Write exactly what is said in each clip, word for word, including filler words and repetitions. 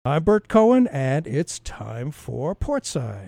I'm Bert Cohen, and it's time for Portside.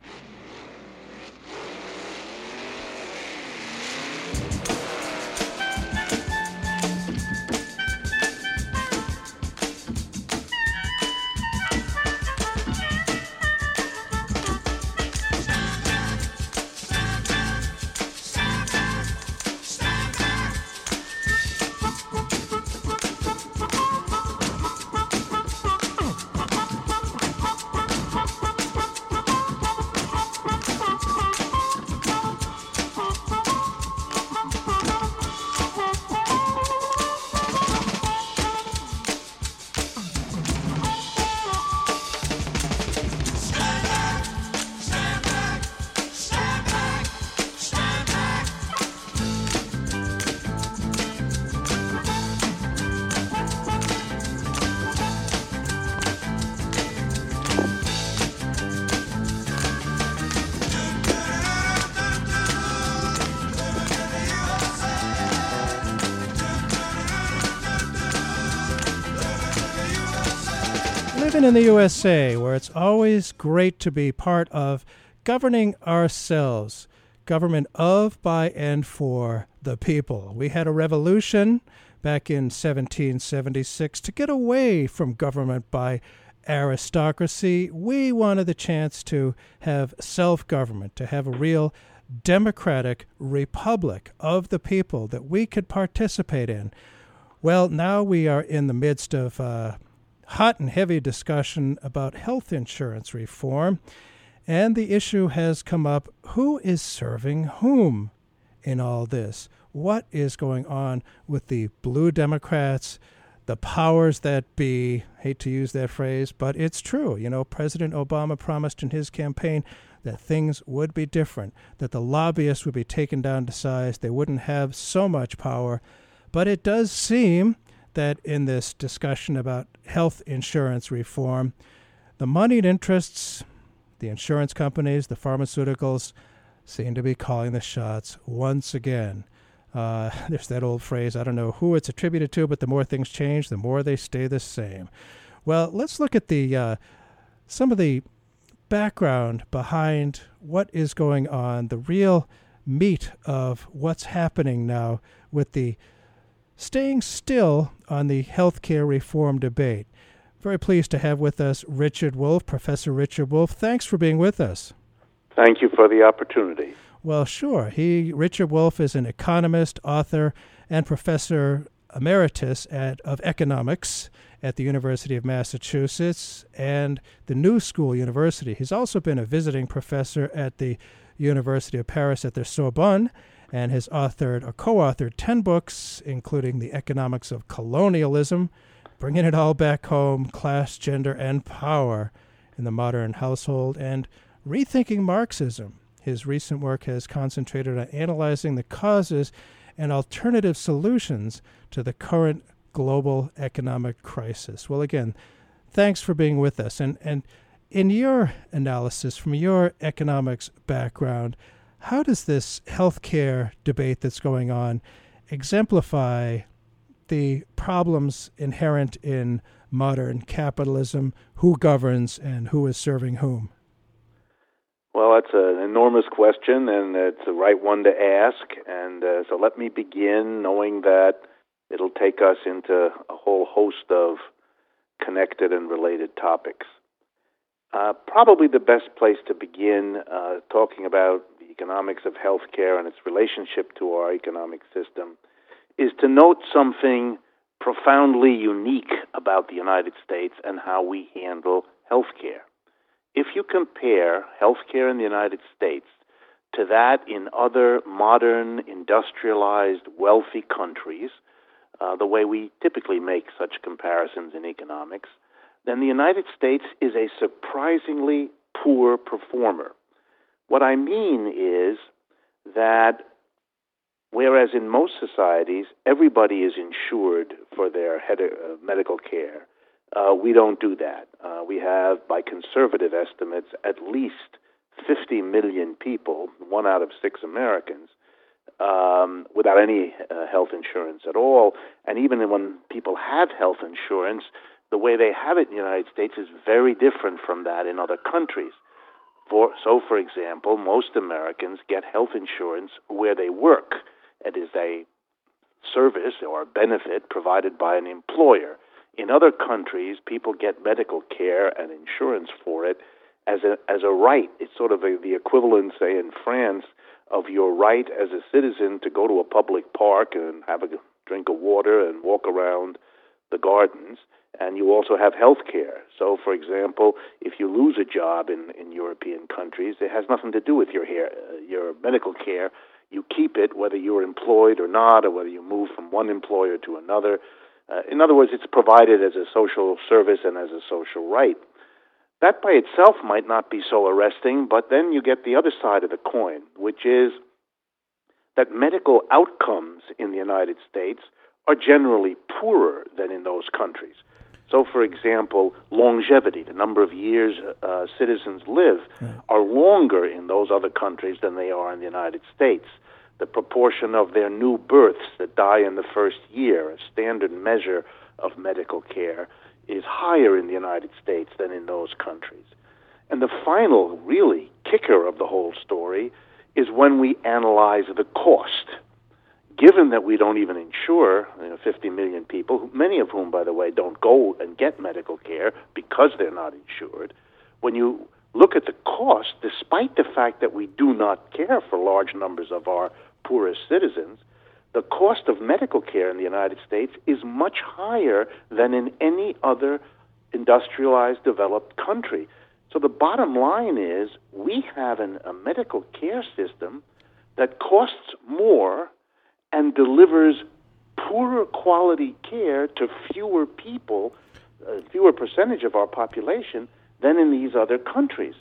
Living in the U S A, where it's always great to be part of governing ourselves, government of, by, and for the people. We had a revolution back in seventeen seventy-six to get away from government by aristocracy. We wanted the chance to have self-government, to have a real democratic republic of the people that we could participate in. Well, now we are in the midst of uh, hot and heavy discussion about health insurance reform, and the issue has come up, who is serving whom in all this? What is going on with the blue Democrats, the powers that be? Hate to use that phrase, but it's true. You know, President Obama promised in his campaign that things would be different, that the lobbyists would be taken down to size, they wouldn't have so much power. But it does seem that in this discussion about health insurance reform, the moneyed interests, the insurance companies, the pharmaceuticals, seem to be calling the shots once again. Uh, there's that old phrase, I don't know who it's attributed to, but the more things change, the more they stay the same. Well, let's look at the uh, some of the background behind what is going on, the real meat of what's happening now with the staying still on the healthcare reform debate. Very pleased to have with us Richard Wolff, Professor Richard Wolff. Thanks for being with us. Thank you for the opportunity. Well, sure. He, Richard Wolff, is an economist, author, and professor emeritus at, of economics at the University of Massachusetts and the New School University. He's also been a visiting professor at the University of Paris at the Sorbonne, and has authored or co-authored ten books, including The Economics of Colonialism, Bringing It All Back Home, Class, Gender, and Power in the Modern Household, and Rethinking Marxism. His recent work has concentrated on analyzing the causes and alternative solutions to the current global economic crisis. Well, again, thanks for being with us. And, and in your analysis, from your economics background, how does this healthcare debate that's going on exemplify the problems inherent in modern capitalism, who governs and who is serving whom? Well, that's an enormous question, and it's the right one to ask. And uh, so let me begin knowing that it'll take us into a whole host of connected and related topics. Uh, probably the best place to begin uh, talking about the economics of healthcare and its relationship to our economic system is to note something profoundly unique about the United States and how we handle healthcare. If you compare healthcare in the United States to that in other modern, industrialized, wealthy countries, uh, the way we typically make such comparisons in economics, then the United States is a surprisingly poor performer. What I mean is that whereas in most societies everybody is insured for their head, uh, medical care, uh, we don't do that. Uh, we have, by conservative estimates, at least fifty million people, one out of six Americans, um, without any uh, health insurance at all. And even when people have health insurance, the way they have it in the United States is very different from that in other countries. For, so, for example, most Americans get health insurance where they work. It is a service or a benefit provided by an employer. In other countries, people get medical care and insurance for it as a as a right. It's sort of a, the equivalent, say, in France, of your right as a citizen to go to a public park and have a drink of water and walk around the gardens. And you also have health care. So, for example, if you lose a job in, in European countries, it has nothing to do with your hair, uh, your medical care. You keep it whether you're employed or not, or whether you move from one employer to another. Uh, in other words, it's provided as a social service and as a social right. That by itself might not be so arresting, but then you get the other side of the coin, which is that medical outcomes in the United States are generally poorer than in those countries. So, for example, longevity, the number of years uh, citizens live, right, are longer in those other countries than they are in the United States. The proportion of their new births that die in the first year, a standard measure of medical care, is higher in the United States than in those countries. And the final, really, kicker of the whole story is when we analyze the cost. Given that we don't even insure you know, fifty million people, many of whom, by the way, don't go and get medical care because they're not insured, when you look at the cost, despite the fact that we do not care for large numbers of our poorest citizens, the cost of medical care in the United States is much higher than in any other industrialized, developed country. So the bottom line is we have an, a medical care system that costs more and delivers poorer quality care to fewer people, uh, fewer percentage of our population than in these other countries.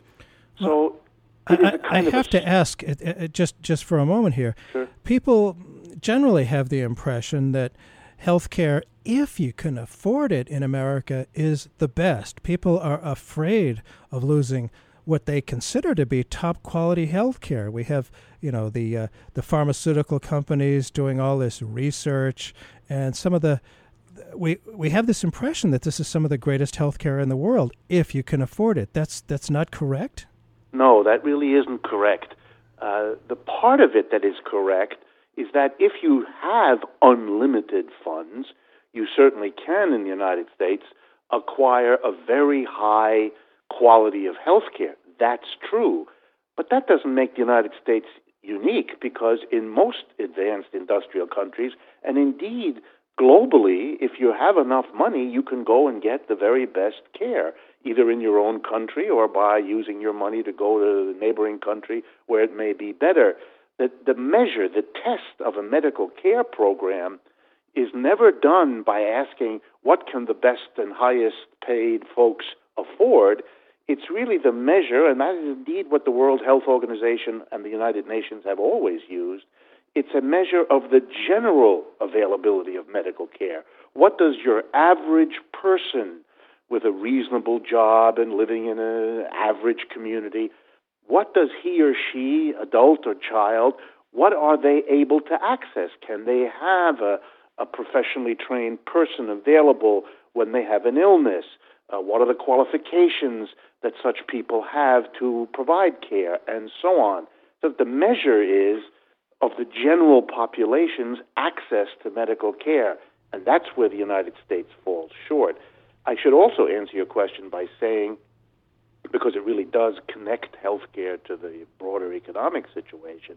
So well, I, I, I have to ask, it, it, just just for a moment here, sure. People generally have the impression that healthcare, if you can afford it in America, is the best. People are afraid of losing what they consider to be top quality health care. We have, you know, the uh, the pharmaceutical companies doing all this research, and some of the we we have this impression that this is some of the greatest health care in the world if you can afford it. That's that's not correct? No, that really isn't correct. Uh, the part of it that is correct is that if you have unlimited funds, you certainly can in the United States acquire a very high quality of health care. That's true. But that doesn't make the United States unique, because in most advanced industrial countries, and indeed globally, if you have enough money, you can go and get the very best care, either in your own country or by using your money to go to the neighboring country where it may be better. The, the measure, the test of a medical care program is never done by asking what can the best and highest paid folks afford. It's really the measure, and that is indeed what the World Health Organization and the United Nations have always used. It's a measure of the general availability of medical care. What does your average person with a reasonable job and living in an average community, what does he or she, adult or child, what are they able to access? Can they have a, a professionally trained person available when they have an illness? Uh, what are the qualifications that such people have to provide care, and so on? So the measure is of the general population's access to medical care, and that's where the United States falls short. I should also answer your question by saying, because it really does connect healthcare to the broader economic situation,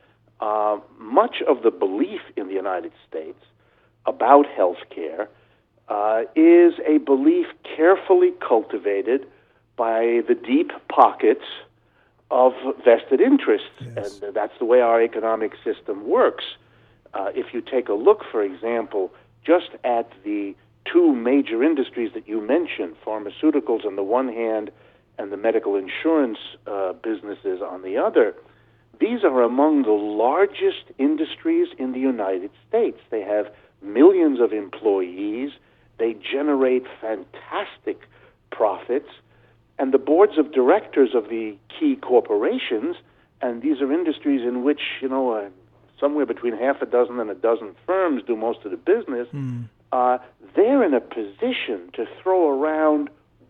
uh, much of the belief in the United States about healthcare uh, is a belief carefully cultivated by the deep pockets of vested interests. Yes. And that's the way our economic system works. Uh, if you take a look, for example, just at the two major industries that you mentioned, pharmaceuticals on the one hand and the medical insurance uh, businesses on the other, these are among the largest industries in the United States. They have millions of employees. They generate fantastic profits. And the boards of directors of the key corporations, and these are industries in which, you know, uh, somewhere between half a dozen and a dozen firms do most of the business, mm. uh, they're in a position to throw around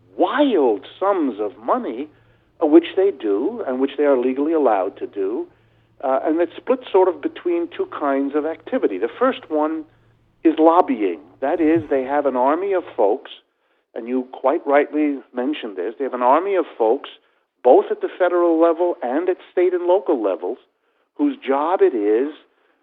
wild sums of money, uh, which they do and which they are legally allowed to do. Uh, and it's split sort of between two kinds of activity. The first one is lobbying. That is, they have an army of folks, and you quite rightly mentioned this, they have an army of folks, both at the federal level and at state and local levels, whose job it is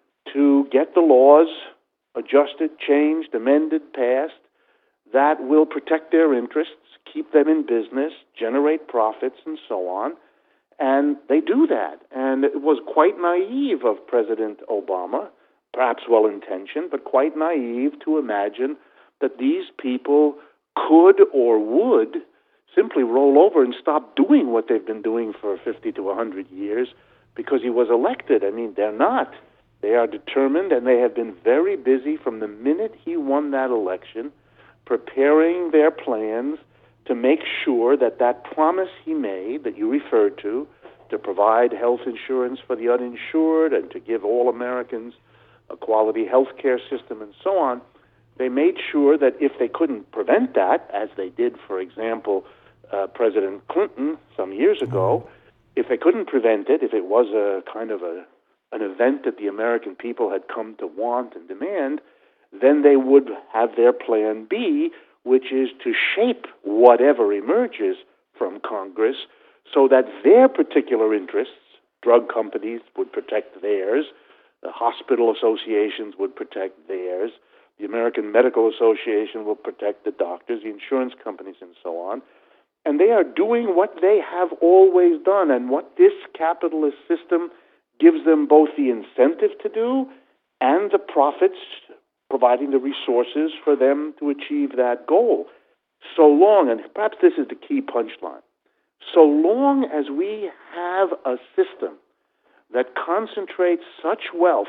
to get the laws adjusted, changed, amended, passed, that will protect their interests, keep them in business, generate profits, and so on. And they do that. And it was quite naive of President Obama, perhaps well-intentioned, but quite naive to imagine that these people could or would simply roll over and stop doing what they've been doing for fifty to one hundred years because he was elected. I mean, they're not. They are determined, and they have been very busy from the minute he won that election, preparing their plans to make sure that that promise he made, that you referred to, to provide health insurance for the uninsured and to give all Americans a quality health care system and so on, they made sure that if they couldn't prevent that, as they did, for example, uh, President Clinton some years ago, if they couldn't prevent it, if it was a kind of a an event that the American people had come to want and demand, then they would have their plan B, which is to shape whatever emerges from Congress so that their particular interests, drug companies would protect theirs, the hospital associations would protect theirs, the American Medical Association will protect the doctors, the insurance companies, and so on. And they are doing what they have always done, and what this capitalist system gives them both the incentive to do and the profits, providing the resources for them to achieve that goal. So long, and perhaps this is the key punchline, so long as we have a system that concentrates such wealth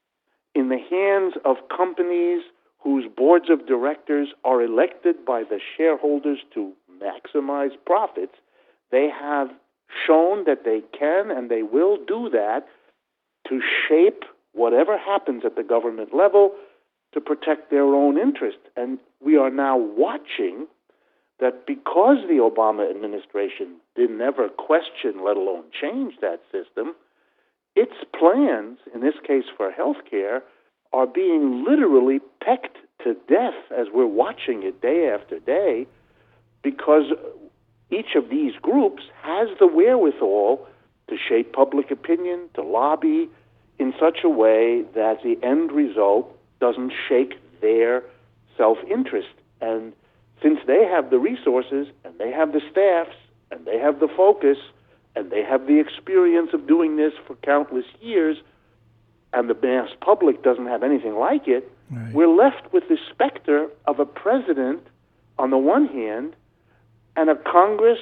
in the hands of companies whose boards of directors are elected by the shareholders to maximize profits, they have shown that they can and they will do that to shape whatever happens at the government level to protect their own interest. And we are now watching that because the Obama administration did never question, let alone change that system, its plans, in this case for health care, are being literally pecked to death as we're watching it day after day, because each of these groups has the wherewithal to shape public opinion, to lobby in such a way that the end result doesn't shake their self-interest. And since they have the resources, and they have the staffs, and they have the focus, and they have the experience of doing this for countless years, and the mass public doesn't have anything like it, right, we're left with the specter of a president on the one hand and a Congress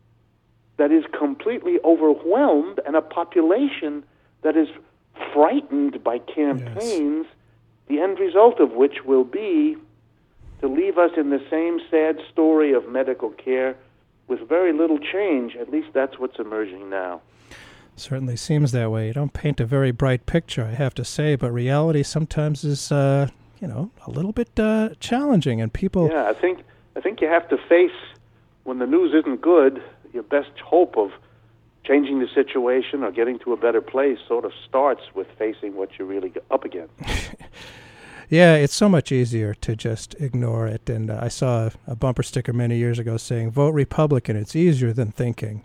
that is completely overwhelmed and a population that is frightened by campaigns, yes, the end result of which will be to leave us in the same sad story of medical care with very little change. At least that's what's emerging now. Certainly seems that way. You don't paint a very bright picture, I have to say, but reality sometimes is, uh, you know, a little bit uh, challenging, and people... Yeah, I think I think you have to face, when the news isn't good, your best hope of changing the situation or getting to a better place sort of starts with facing what you're really up against. Yeah, it's so much easier to just ignore it. And uh, I saw a, a bumper sticker many years ago saying, vote Republican, it's easier than thinking.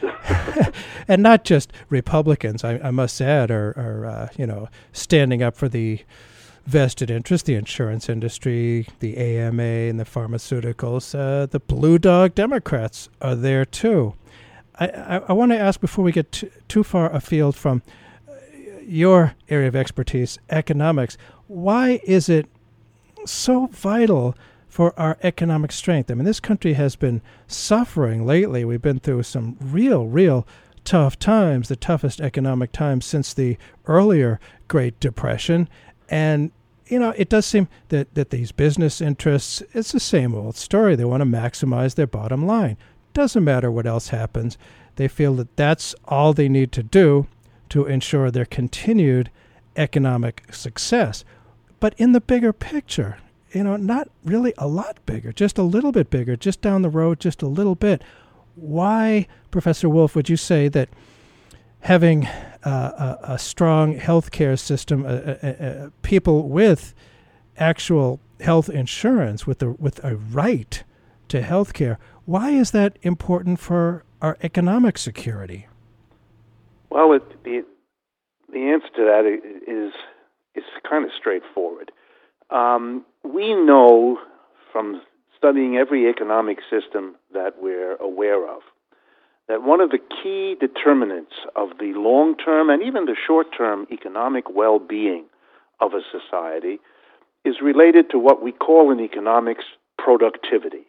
And not just Republicans, I, I must add, are, are uh, you know, standing up for the vested interest, the insurance industry, the A M A, and the pharmaceuticals. Uh, the Blue Dog Democrats are there too. I, I, I want to ask, before we get t- too far afield from your area of expertise, economics, why is it so vital for our economic strength? I mean, this country has been suffering lately. We've been through some real, real tough times, the toughest economic times since the earlier Great Depression. And, you know, it does seem that, that these business interests, it's the same old story. They want to maximize their bottom line. Doesn't matter what else happens. They feel that that's all they need to do to ensure their continued economic success. But in the bigger picture, you know, not really a lot bigger, just a little bit bigger, just down the road, just a little bit. Why, Professor Wolff, would you say that having uh, a, a strong healthcare system, uh, uh, uh, people with actual health insurance, with the with a right to healthcare, why is that important for our economic security? Well, it, the the answer to that is is kind of straightforward. Um, we know from studying every economic system that we're aware of that one of the key determinants of the long-term and even the short-term economic well-being of a society is related to what we call in economics productivity.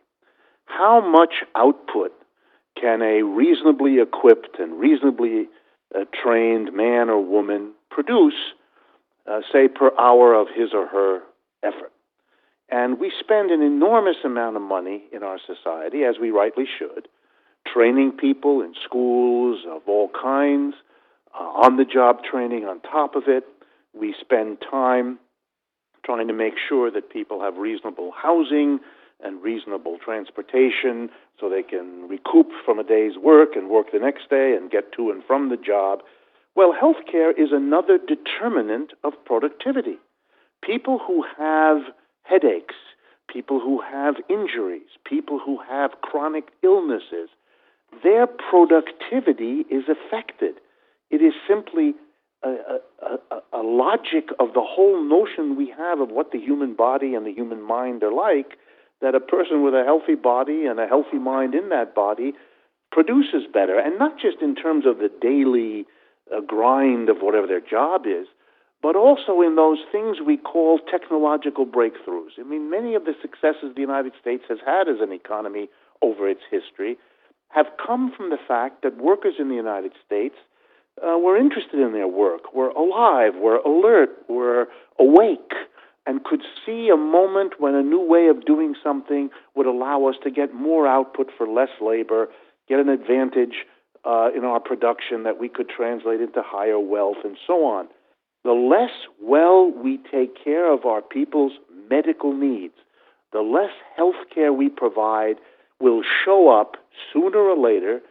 How much output can a reasonably equipped and reasonably uh, trained man or woman produce, uh, say, per hour of his or her effort? And we spend an enormous amount of money in our society, as we rightly should, training people in schools of all kinds, uh, on-the-job training on top of it. We spend time trying to make sure that people have reasonable housing and reasonable transportation so they can recoup from a day's work and work the next day and get to and from the job. Well, healthcare is another determinant of productivity. People who have headaches, people who have injuries, people who have chronic illnesses, their productivity is affected. It is simply a, a, a, a logic of the whole notion we have of what the human body and the human mind are like, that a person with a healthy body and a healthy mind in that body produces better, and not just in terms of the daily uh, grind of whatever their job is, but also in those things we call technological breakthroughs. I mean, many of the successes the United States has had as an economy over its history have come from the fact that workers in the United States uh, were interested in their work, were alive, were alert, were awake, and could see a moment when a new way of doing something would allow us to get more output for less labor, get an advantage uh, in our production that we could translate into higher wealth, and so on. The less well we take care of our people's medical needs, the less health care we provide will show up sooner or later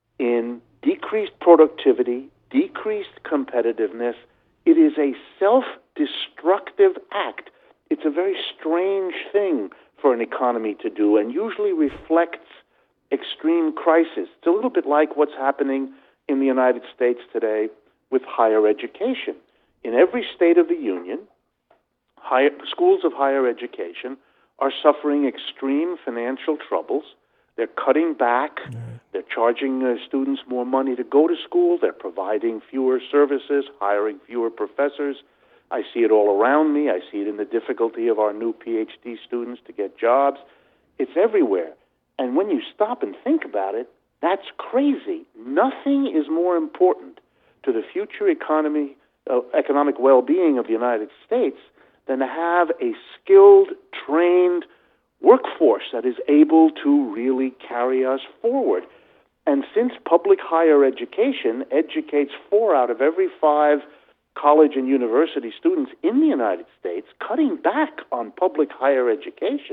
in decreased productivity, decreased competitiveness. It is a self-destructive act. It's a very strange thing for an economy to do and usually reflects extreme crisis. It's a little bit like what's happening in the United States today with higher education. In every state of the union, higher, schools of higher education are suffering extreme financial troubles. They're cutting back. Mm. They're charging uh, students more money to go to school. They're providing fewer services, hiring fewer professors. I see it all around me. I see it in the difficulty of our new P H D students to get jobs. It's everywhere. And when you stop and think about it, that's crazy. Nothing is more important to the future economy, uh, economic well-being of the United States than to have a skilled, trained workforce that is able to really carry us forward. And since public higher education educates four out of every five college and university students in the United States, cutting back on public higher education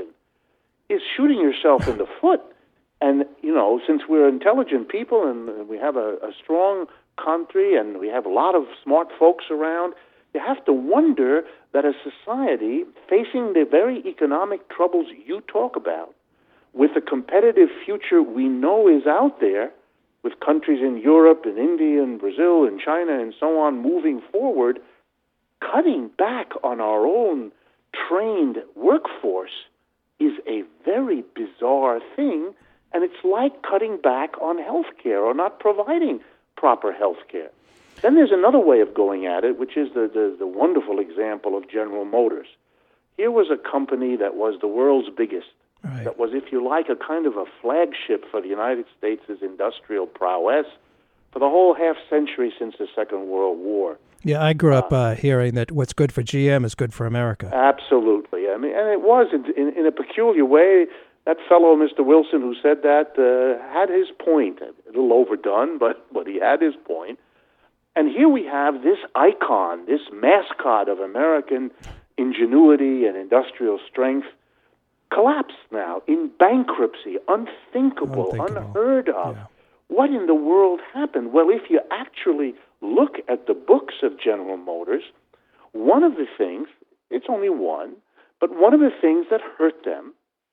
is shooting yourself in the foot. And, you know, since we're intelligent people and we have a, a strong country and we have a lot of smart folks around, you have to wonder that a society facing the very economic troubles you talk about, with a competitive future we know is out there, with countries in Europe and India and Brazil and China and so on moving forward, cutting back on our own trained workforce is a very bizarre thing, and it's like cutting back on health care or not providing proper health care. Then there's another way of going at it, which is the, the, the wonderful example of General Motors. Here was a company that was the world's biggest, right. That was, if you like, a kind of a flagship for the United States' industrial prowess for the whole half century since the Second World War. Yeah, I grew up uh, hearing that what's good for G M is good for America. Absolutely. I mean, and it was, in, in, in a peculiar way. That fellow, Mister Wilson, who said that, uh, had his point. A little overdone, but, but he had his point. And here we have this icon, this mascot of American ingenuity and industrial strength collapsed now in bankruptcy, unthinkable, Unthinkable. unheard of. Yeah. What in the world happened? Well, if you actually look at the books of General Motors, one of the things, it's only one, but one of the things that hurt them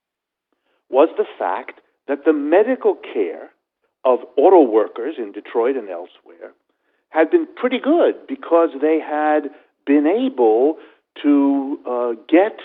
was the fact that the medical care of auto workers in Detroit and elsewhere had been pretty good because they had been able to uh, get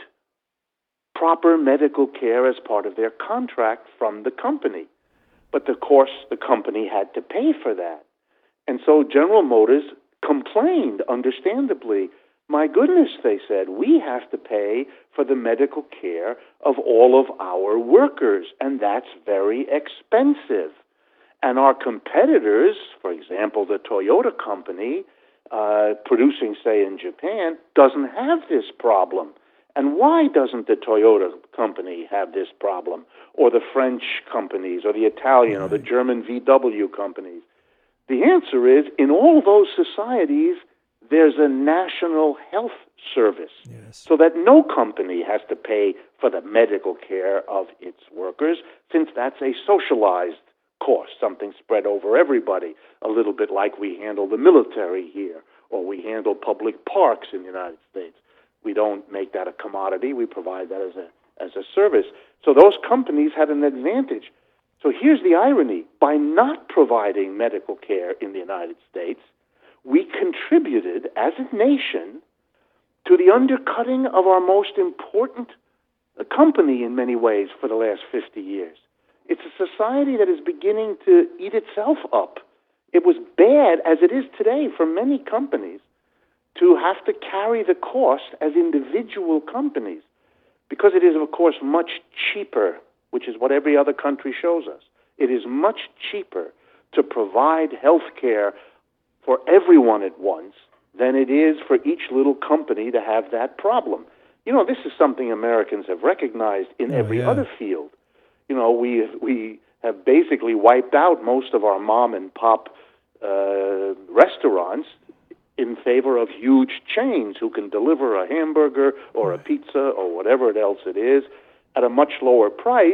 proper medical care as part of their contract from the company. But of course, the company had to pay for that. And so General Motors complained, understandably. My goodness, they said, we have to pay for the medical care of all of our workers, and that's very expensive. And our competitors, for example, the Toyota company, uh, producing, say, in Japan, doesn't have this problem. And why doesn't the Toyota company have this problem? Or the French companies, or the Italian, right. or the German V W companies? The answer is, in all those societies, there's a national health service, yes. so that no company has to pay for the medical care of its workers, since that's a socialized cost, something spread over everybody, a little bit like we handle the military here, or we handle public parks in the United States. We don't make that a commodity. We provide that as a as a service. So those companies had an advantage. So here's the irony. By not providing medical care in the United States, we contributed as a nation to the undercutting of our most important company in many ways for the last fifty years. It's a society that is beginning to eat itself up. It was bad, as it is today for many companies, to have to carry the cost as individual companies, because it is, of course, much cheaper, which is what every other country shows us. It is much cheaper to provide health care for everyone at once than it is for each little company to have that problem. You know, this is something Americans have recognized in oh, every yeah. other field. You know, we we have basically wiped out most of our mom and pop uh, restaurants in favor of huge chains who can deliver a hamburger or a pizza or whatever else it is at a much lower price,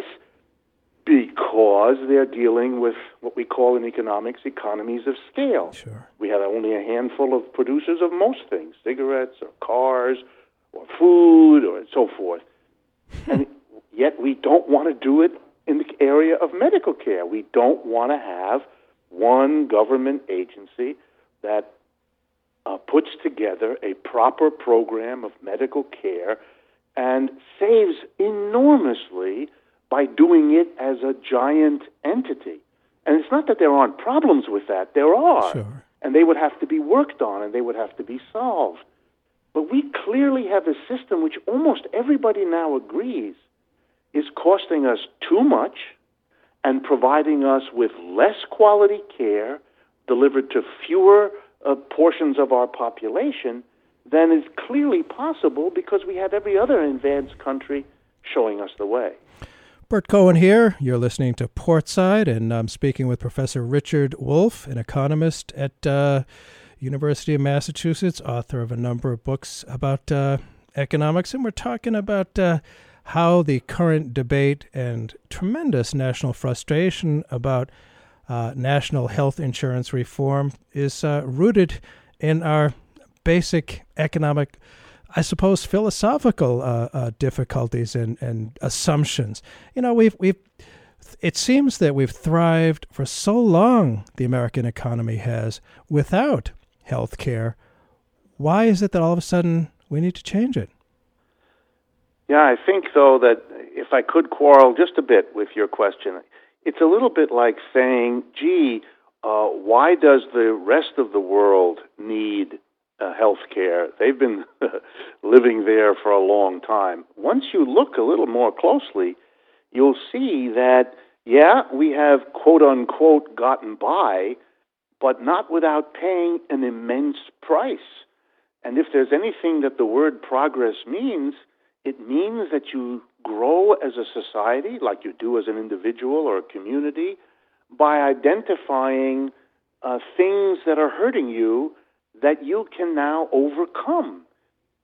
because they're dealing with what we call in economics economies of scale. Sure. We have only a handful of producers of most things, cigarettes or cars or food or so forth. And yet we don't want to do it in the area of medical care. We don't want to have one government agency that uh, puts together a proper program of medical care and saves enormously by doing it as a giant entity. And it's not that there aren't problems with that. There are. Sure. And they would have to be worked on, and they would have to be solved. But we clearly have a system which almost everybody now agrees is costing us too much and providing us with less quality care delivered to fewer uh, portions of our population than is clearly possible, because we have every other advanced country showing us the way. Bert Cohen here. You're listening to Portside, and I'm speaking with Professor Richard Wolff, an economist at uh, University of Massachusetts, author of a number of books about uh, economics, and we're talking about uh, how the current debate and tremendous national frustration about uh, national health insurance reform is uh, rooted in our basic economic, I suppose, philosophical uh, uh, difficulties and, and assumptions. You know, we've we've. It seems that we've thrived for so long, the American economy has, without health care. Why is it that all of a sudden we need to change it? Yeah, I think, though, that if I could quarrel just a bit with your question, it's a little bit like saying, gee, uh, why does the rest of the world need Uh, health care? They've been living there for a long time. Once you look a little more closely, you'll see that, yeah, we have quote-unquote gotten by, but not without paying an immense price. And if there's anything that the word progress means, it means that you grow as a society, like you do as an individual or a community, by identifying uh, things that are hurting you that you can now overcome.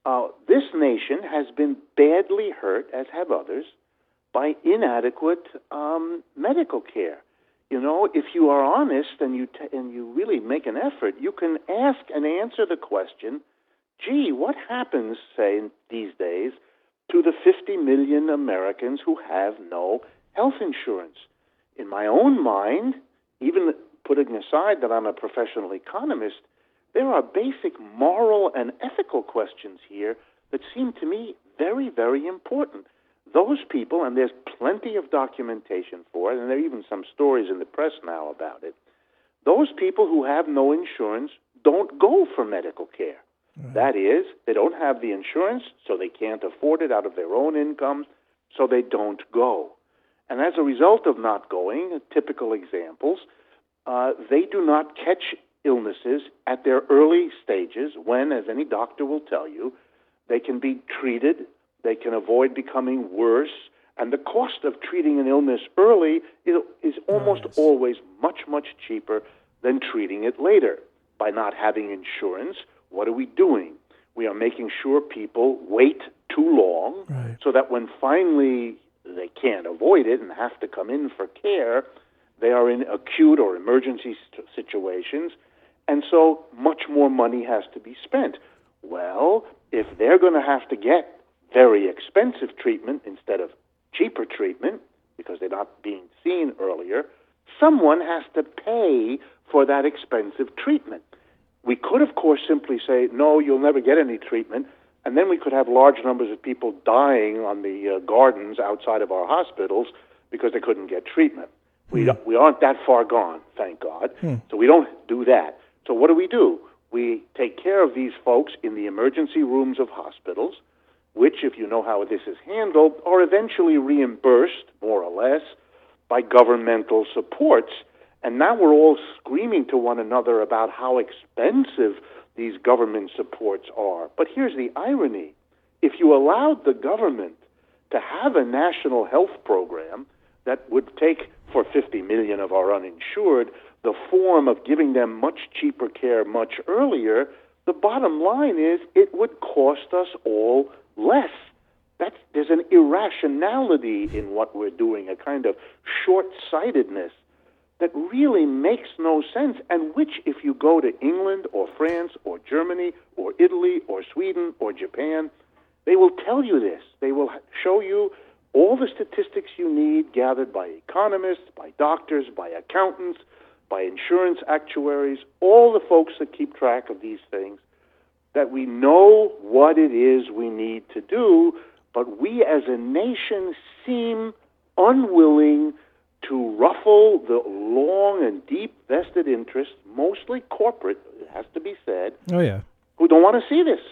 Uh, this nation has been badly hurt, as have others, by inadequate um, medical care. You know, if you are honest and you t- and you really make an effort, you can ask and answer the question, gee, what happens, say, these days, to the fifty million Americans who have no health insurance? In my own mind, even putting aside that I'm a professional economist, there are basic moral and ethical questions here that seem to me very, very important. Those people, and there's plenty of documentation for it, and there are even some stories in the press now about it, those people who have no insurance don't go for medical care. Right. That is, they don't have the insurance, so they can't afford it out of their own income, so they don't go. And as a result of not going, typical examples, uh, they do not catch illnesses at their early stages when, as any doctor will tell you, they can be treated, they can avoid becoming worse, and the cost of treating an illness early is, is almost nice. always much, much cheaper than treating it later. By not having insurance, what are we doing? We are making sure people wait too long, right. so that when finally they can't avoid it and have to come in for care, they are in acute or emergency st- situations, and so much more money has to be spent. Well, if they're going to have to get very expensive treatment instead of cheaper treatment, because they're not being seen earlier, someone has to pay for that expensive treatment. We could, of course, simply say, no, you'll never get any treatment, and then we could have large numbers of people dying on the uh, gardens outside of our hospitals because they couldn't get treatment. We, mm. we aren't that far gone, thank God, mm. so we don't do that. So what do we do? We take care of these folks in the emergency rooms of hospitals, which, if you know how this is handled, are eventually reimbursed, more or less, by governmental supports. And now we're all screaming to one another about how expensive these government supports are. But here's the irony. If you allowed the government to have a national health program that would take, for fifty million of our uninsured, the form of giving them much cheaper care much earlier, the bottom line is it would cost us all less. That's, there's an irrationality in what we're doing, a kind of short-sightedness that really makes no sense, and which, if you go to England or France or Germany or Italy or Sweden or Japan, they will tell you this. They will show you all the statistics you need gathered by economists, by doctors, by accountants, by insurance actuaries, all the folks that keep track of these things, that we know what it is we need to do, but we as a nation seem unwilling to ruffle the long and deep vested interests, mostly corporate, it has to be said, oh, yeah. who don't want to see this.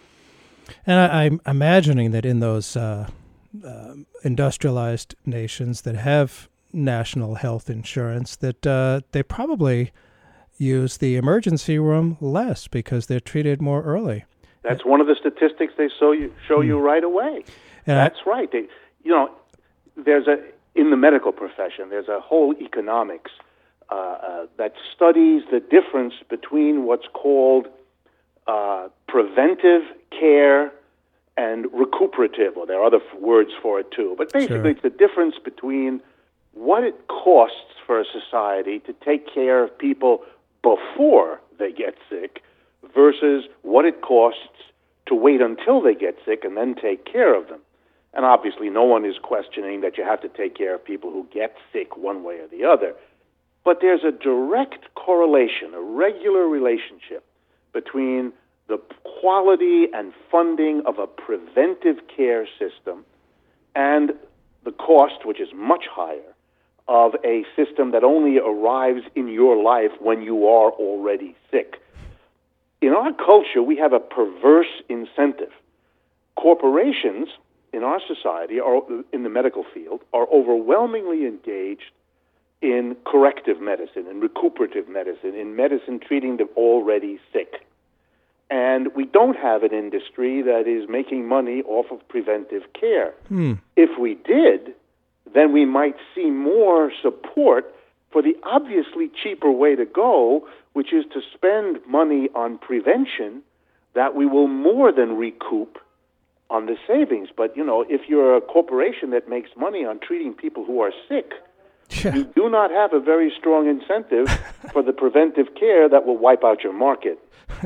And I, I'm imagining that in those uh, uh, industrialized nations that have national health insurance, that uh, they probably use the emergency room less because they're treated more early. That's one of the statistics they show you, show you right away. And That's I, right. They, you know, there's a in the medical profession, there's a whole economics uh, uh, that studies the difference between what's called uh, preventive care and recuperative. Well, there are other f- words for it too, but basically sure. it's the difference between what it costs for a society to take care of people before they get sick versus what it costs to wait until they get sick and then take care of them. And obviously no one is questioning that you have to take care of people who get sick one way or the other. But there's a direct correlation, a regular relationship between the quality and funding of a preventive care system and the cost, which is much higher, of a system that only arrives in your life when you are already sick. In our culture, we have a perverse incentive. Corporations in our society, are, in the medical field, are overwhelmingly engaged in corrective medicine, in recuperative medicine, in medicine treating the already sick. And we don't have an industry that is making money off of preventive care. Hmm. If we did, then we might see more support for the obviously cheaper way to go, which is to spend money on prevention that we will more than recoup on the savings. But, you know, if you're a corporation that makes money on treating people who are sick, yeah. you do not have a very strong incentive for the preventive care that will wipe out your market.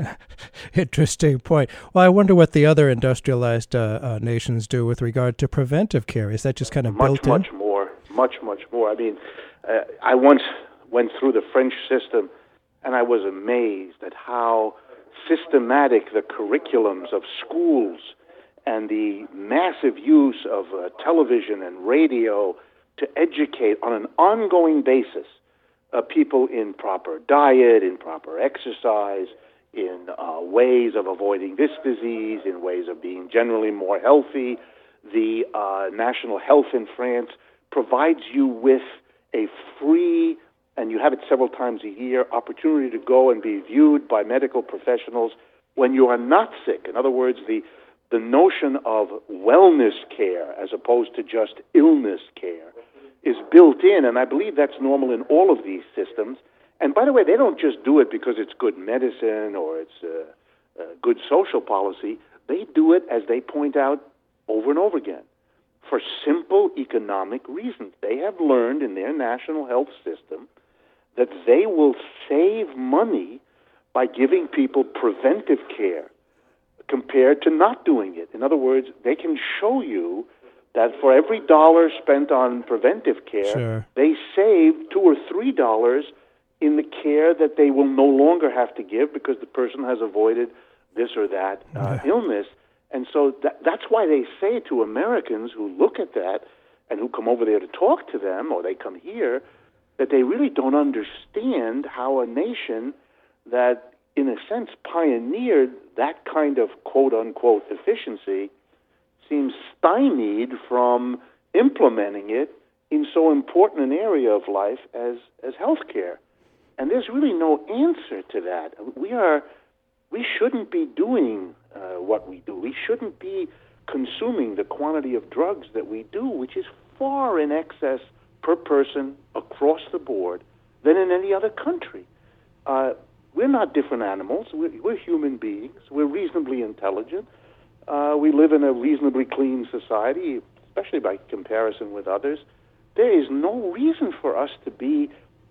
Interesting point. Well, I wonder what the other industrialized uh, uh, nations do with regard to preventive care. Is that just kind of much, built in? Much more, much, much more. I mean, uh, I once went through the French system, and I was amazed at how systematic the curriculums of schools and the massive use of uh, television and radio to educate on an ongoing basis uh, people in proper diet, in proper exercise, in uh, ways of avoiding this disease, in ways of being generally more healthy. The uh, National Health in France provides you with a free, and you have it several times a year, opportunity to go and be viewed by medical professionals when you are not sick. In other words, the, the notion of wellness care as opposed to just illness care is built in, and I believe that's normal in all of these systems. And by the way, they don't just do it because it's good medicine or it's uh, uh, good social policy. They do it, as they point out over and over again, for simple economic reasons. They have learned in their national health system that they will save money by giving people preventive care compared to not doing it. In other words, they can show you that for every dollar spent on preventive care, sure. they save two or three dollars in the care that they will no longer have to give because the person has avoided this or that uh, yeah. illness. And so that, that's why they say to Americans who look at that and who come over there to talk to them, or they come here, that they really don't understand how a nation that, in a sense, pioneered that kind of quote-unquote efficiency seems stymied from implementing it in so important an area of life as, as healthcare. And there's really no answer to that. We are, we shouldn't be doing uh, what we do. We shouldn't be consuming the quantity of drugs that we do, which is far in excess per person across the board than in any other country. Uh, we're not different animals. We're, we're human beings. We're reasonably intelligent. Uh, we live in a reasonably clean society, especially by comparison with others. There is no reason for us to be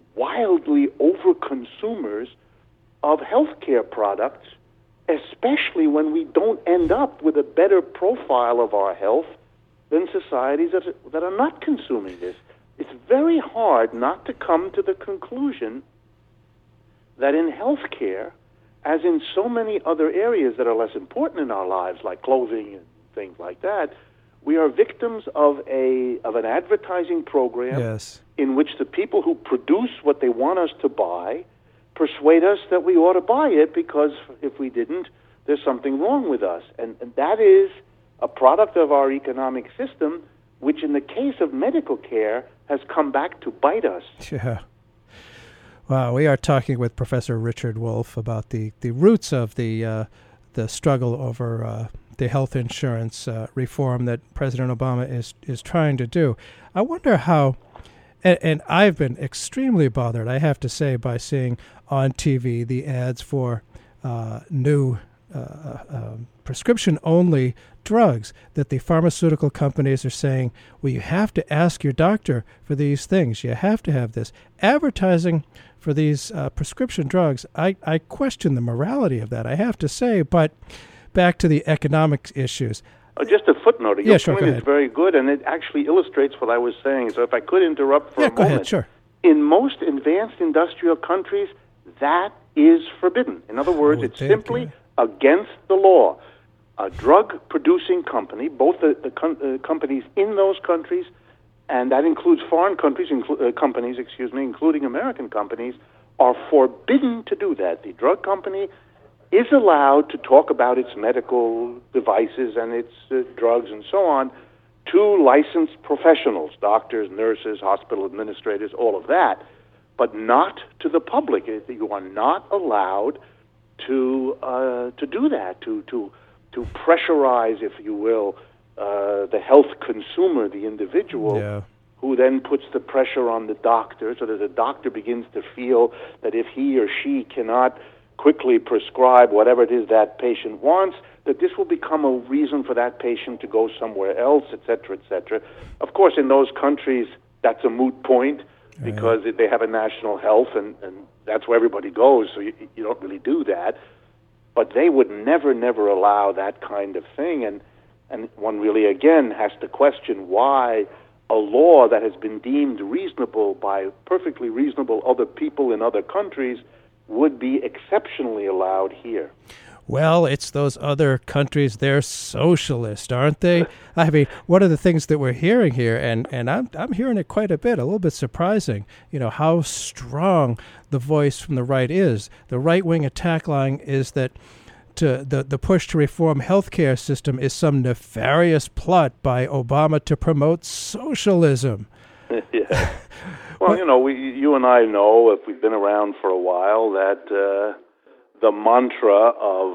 wildly over-consumers of healthcare products, especially when we don't end up with a better profile of our health than societies that, that are not consuming this. It's very hard not to come to the conclusion that in healthcare, as in so many other areas that are less important in our lives, like clothing and things like that, we are victims of a of an advertising program yes. in which the people who produce what they want us to buy persuade us that we ought to buy it because if we didn't, there's something wrong with us. And, and that is a product of our economic system, which in the case of medical care has come back to bite us. Yeah. Wow, we are talking with Professor Richard Wolff about the, the roots of the uh, the struggle over uh, the health insurance uh, reform that President Obama is is trying to do. I wonder how, and, and I've been extremely bothered, I have to say, by seeing on T V the ads for uh, new uh, uh, prescription-only drugs that the pharmaceutical companies are saying, well, you have to ask your doctor for these things. You have to have this. Advertising for these uh, prescription drugs, I, I question the morality of that, I have to say, but back to the economic issues. Oh, just a footnote. Your yeah, sure, point is very good, and it actually illustrates what I was saying. So if I could interrupt for yeah, a go moment. Ahead, sure. In most advanced industrial countries, that is forbidden. In other words, Oh, it's think, simply yeah. against the law. A drug-producing company, both the, the com- uh, companies in those countries, and that includes foreign countries, inclu- uh, companies, excuse me, including American companies, are forbidden to do that. The drug company is allowed to talk about its medical devices and its uh, drugs and so on to licensed professionals, doctors, nurses, hospital administrators, all of that, but not to the public. You are not allowed to uh, to do that, to to to pressurize, if you will, uh, the health consumer, the individual, Yeah. who then puts the pressure on the doctor so that the doctor begins to feel that if he or she cannot quickly prescribe whatever it is that patient wants, that this will become a reason for that patient to go somewhere else, et cetera, et cetera. Of course, in those countries, that's a moot point because right. they have a national health, and, and that's where everybody goes, so you, you don't really do that. But they would never, never allow that kind of thing, and, and one really, again, has to question why a law that has been deemed reasonable by perfectly reasonable other people in other countries would be exceptionally allowed here. Well, it's those other countries, they're socialist, aren't they? I mean, one of the things that we're hearing here, and, and I'm I'm hearing it quite a bit, a little bit surprising, you know, how strong the voice from the right is. The right-wing attack line is that to the, the push to reform healthcare system is some nefarious plot by Obama to promote socialism. Yeah. Well, you know, we, you and I know, if we've been around for a while, that uh, the mantra of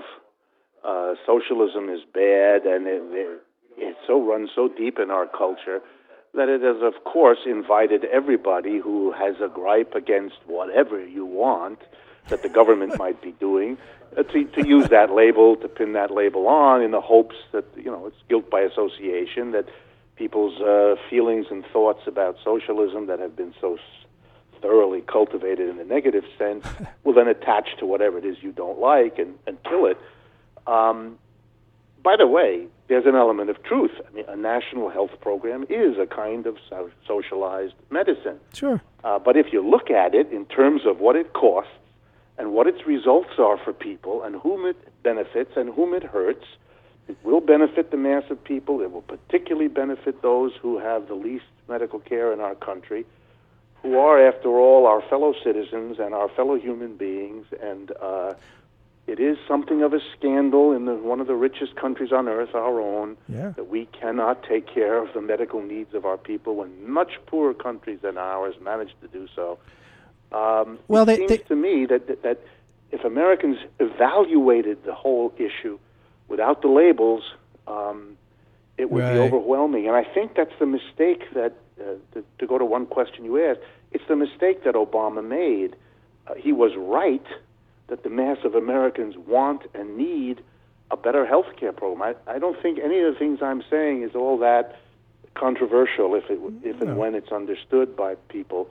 uh, socialism is bad, and it, it, it so runs so deep in our culture that it has, of course, invited everybody who has a gripe against whatever you want that the government might be doing uh, to, to use that label, to pin that label on in the hopes that, you know, it's guilt by association, that people's uh, feelings and thoughts about socialism that have been so thoroughly cultivated in a negative sense will then attach to whatever it is you don't like and, and kill it. Um, by the way, there's an element of truth. I mean, a national health program is a kind of so- socialized medicine. Sure. Uh, but if you look at it in terms of what it costs and what its results are for people and whom it benefits and whom it hurts, it will benefit the mass of people. It will particularly benefit those who have the least medical care in our country, who are, after all, our fellow citizens and our fellow human beings. And uh, it is something of a scandal in the, one of the richest countries on earth, our own, yeah. that we cannot take care of the medical needs of our people when much poorer countries than ours manage to do so. Um, well, it they, seems they... to me that, that, that if Americans evaluated the whole issue without the labels, um, it would right. be overwhelming. And I think that's the mistake that, uh, to, to go to one question you asked, it's the mistake that Obama made. Uh, he was right that the mass of Americans want and need a better health care program. I, I don't think any of the things I'm saying is all that controversial if it if and no. when it's understood by people.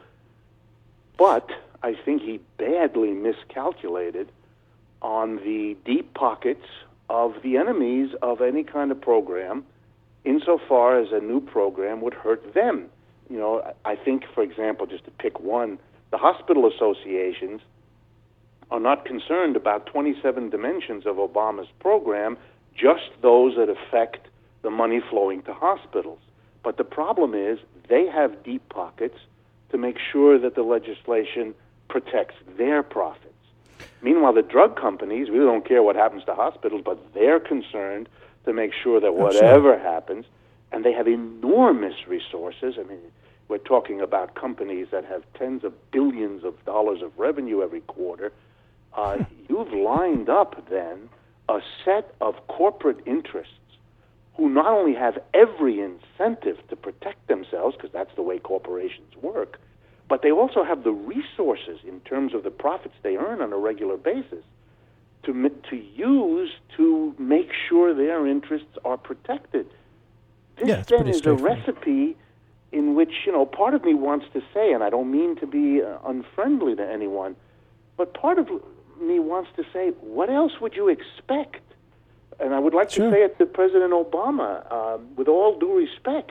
But I think he badly miscalculated on the deep pockets of the enemies of any kind of program, insofar as a new program would hurt them. You know, I think, for example, just to pick one, the hospital associations are not concerned about twenty-seven dimensions of Obama's program, just those that affect the money flowing to hospitals. But the problem is they have deep pockets to make sure that the legislation protects their profits. Meanwhile, the drug companies really don't care what happens to hospitals, but they're concerned to make sure that whatever oh, sure. happens, and they have enormous resources. I mean, we're talking about companies that have tens of billions of dollars of revenue every quarter. Uh, you've lined up, then, a set of corporate interests who not only have every incentive to protect themselves, because that's the way corporations work, but they also have the resources in terms of the profits they earn on a regular basis to to use to make sure their interests are protected. This yeah, then is a recipe in which, you know, part of me wants to say, and I don't mean to be uh, unfriendly to anyone, but part of me wants to say, what else would you expect? And I would like sure. to say it to President Obama, um, with all due respect.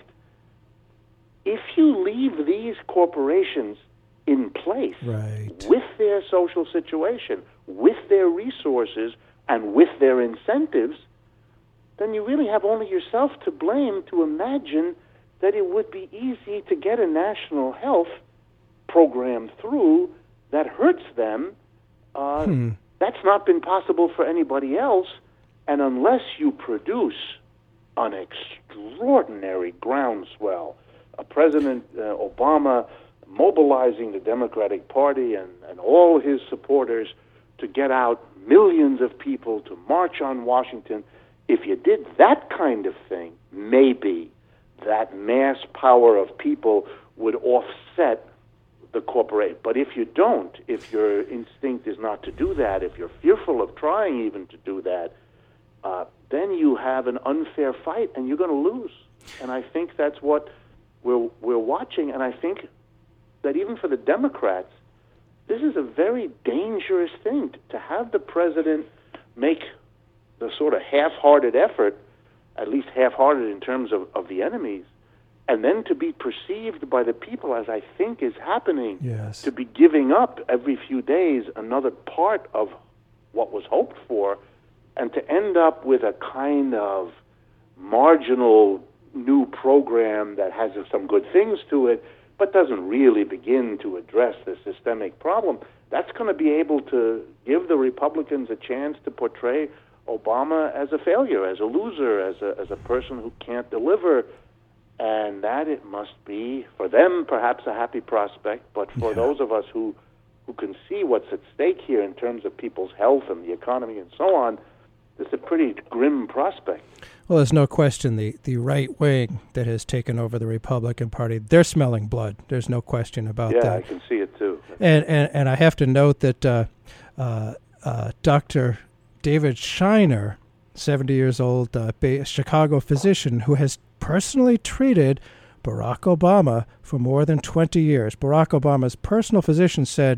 If you leave these corporations in place right. with their social situation, with their resources, and with their incentives, then you really have only yourself to blame to imagine that it would be easy to get a national health program through that hurts them. Uh, hmm. That's not been possible for anybody else, and unless you produce an extraordinary groundswell, uh, President uh, Obama mobilizing the Democratic Party and, and all his supporters to get out millions of people to march on Washington, if you did that kind of thing, maybe that mass power of people would offset the corporate. But if you don't, if your instinct is not to do that, if you're fearful of trying even to do that, uh, then you have an unfair fight, and you're going to lose. And I think that's what we're we're watching. And I think that even for the Democrats, this is a very dangerous thing to, to have the president make the sort of half-hearted effort, at least half-hearted in terms of, of the enemies, and then to be perceived by the people, as I think is happening, yes. to be giving up every few days another part of what was hoped for, and to end up with a kind of marginal new program that has some good things to it, but doesn't really begin to address the systemic problem. That's going to be able to give the Republicans a chance to portray Obama as a failure, as a loser, as a, as a person who can't deliver. And that it must be, for them, perhaps a happy prospect, but for yeah. those of us who, who can see what's at stake here in terms of people's health and the economy and so on, it's a pretty grim prospect. Well, there's no question the, the right wing that has taken over the Republican Party, they're smelling blood. There's no question about yeah, that. Yeah, I can see it too. And and, and I have to note that uh, uh, uh, Doctor David Shiner, seventy years old, uh, a Chicago physician who has personally treated Barack Obama for more than twenty years. Barack Obama's personal physician said,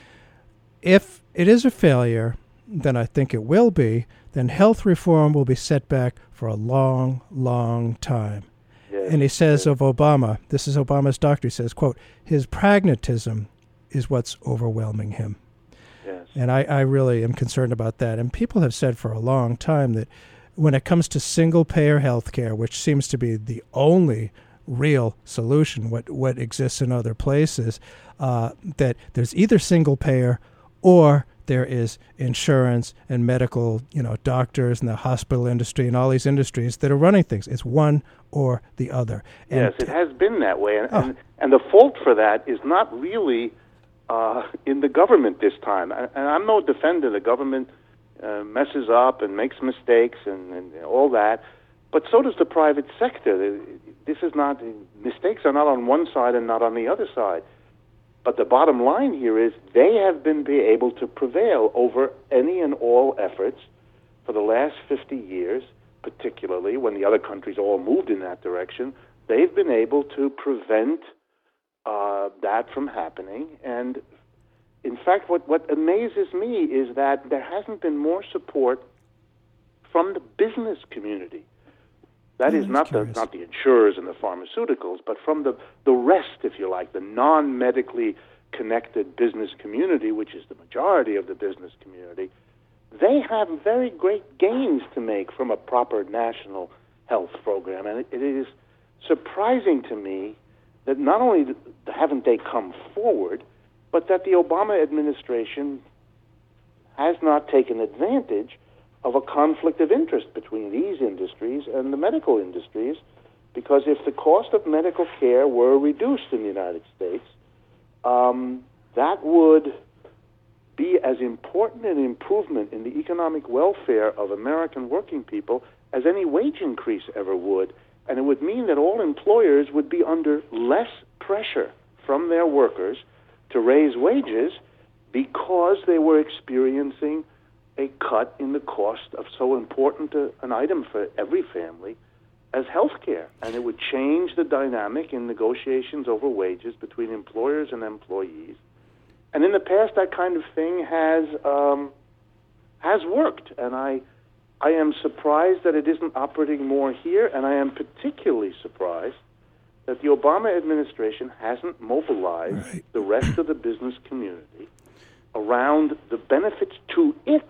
if it is a failure, then I think it will be, then health reform will be set back for a long, long time. Yes, and he says yes. of Obama, this is Obama's doctor, he says, quote, his pragmatism is what's overwhelming him. Yes. And I, I really am concerned about that. And people have said for a long time that when it comes to single-payer health care, which seems to be the only real solution, what, what exists in other places, uh, that there's either single-payer or there is insurance and medical, you know, doctors and the hospital industry and all these industries that are running things. It's one or the other. And yes, it has been that way. And, oh. and, and the fault for that is not really uh, in the government this time. And I'm no defender. The government uh, messes up and makes mistakes and, and all that. But so does the private sector. This is not, mistakes are not on one side and not on the other side. But the bottom line here is they have been be able to prevail over any and all efforts for the last fifty years, particularly when the other countries all moved in that direction. They've been able to prevent uh, that from happening. And in fact, what, what amazes me is that there hasn't been more support from the business community. That Yeah, is that's not the curious. not the insurers and the pharmaceuticals, but from the, the rest, if you like, the non-medically connected business community, which is the majority of the business community. They have very great gains to make from a proper national health program. And it, it is surprising to me that not only th- haven't they come forward, but that the Obama administration has not taken advantage of a conflict of interest between these industries and the medical industries, because if the cost of medical care were reduced in the United States, um, that would be as important an improvement in the economic welfare of American working people as any wage increase ever would. And it would mean that all employers would be under less pressure from their workers to raise wages because they were experiencing a cut in the cost of so important a, an item for every family as health care. And it would change the dynamic in negotiations over wages between employers and employees. And in the past, that kind of thing has um, has worked. And I, I am surprised that it isn't operating more here, and I am particularly surprised that the Obama administration hasn't mobilized Right. the rest of the business community around the benefits to it